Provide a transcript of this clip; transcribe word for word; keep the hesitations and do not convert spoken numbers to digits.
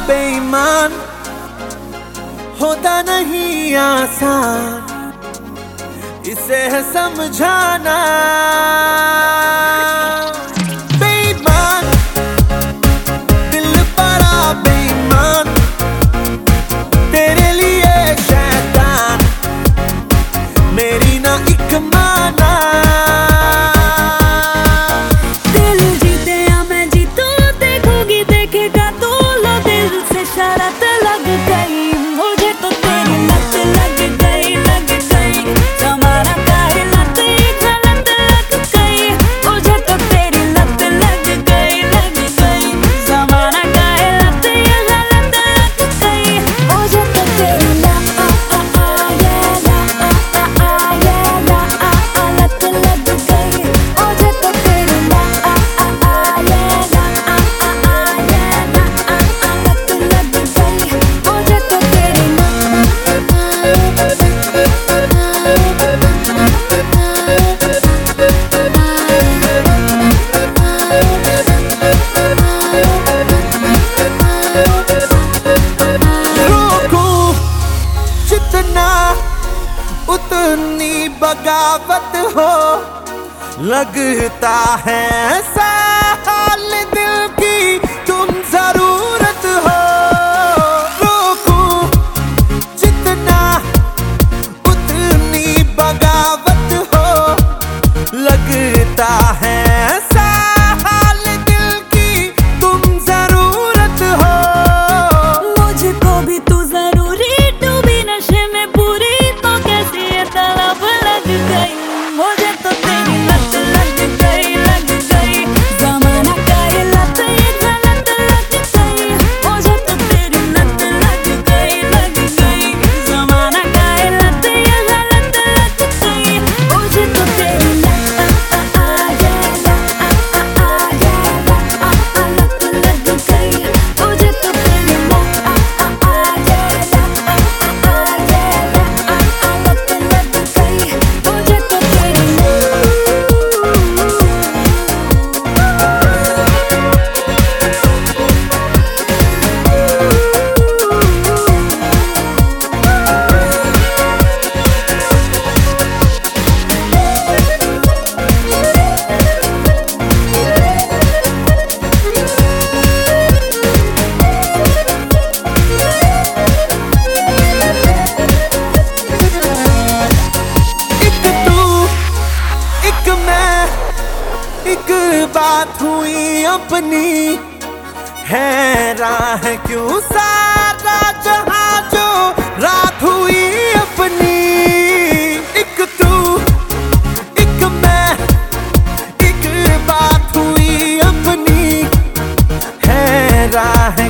बेईमान होता नहीं आसान, इसे है समझाना। बेईमान दिल बड़ा बेईमान, तेरे लिए शैतान मेरी ना एक माना। दिल जीते या मैं जीतूं, देखोगी देखेगा तू, लो दिल से शरत लग गई मुझे तो तेरी लत लग गई लग गई। जमाना काहे लत ये गलत लग गई मुझे तो तेरी लत लग गई लग गई। जमाना काहे लत ये गलत लग गई मुझे तो तेरी लत लत लग गई मुझे तो तेरी उतनी बगावत हो, लगता है ऐसा हाल दिल की तुम जरूरत हो। रोकूं जितना उतनी बगावत हो, लगता है ऐसा हाल दिल की तुम जरूरत हो। मुझको भी तू जरूरी, डूबी नशे में पूरी तो कैसी ये तलब लग गई मुझे तो तेरी लत लग गई लग गई। जमाना का ये लत ये गलत लग गई मुझे तो तेरी लत लग गई लग गई। जमाना का ये लत ये गलत लग गई मुझे तो तेरी लत लत लग गई मुझे तो तेरी एक बात हुई अपनी, हैरान है क्यों सारा जहां जो रात हुई अपनी। एक तू एक मैं, एक बात हुई अपनी, हैरान है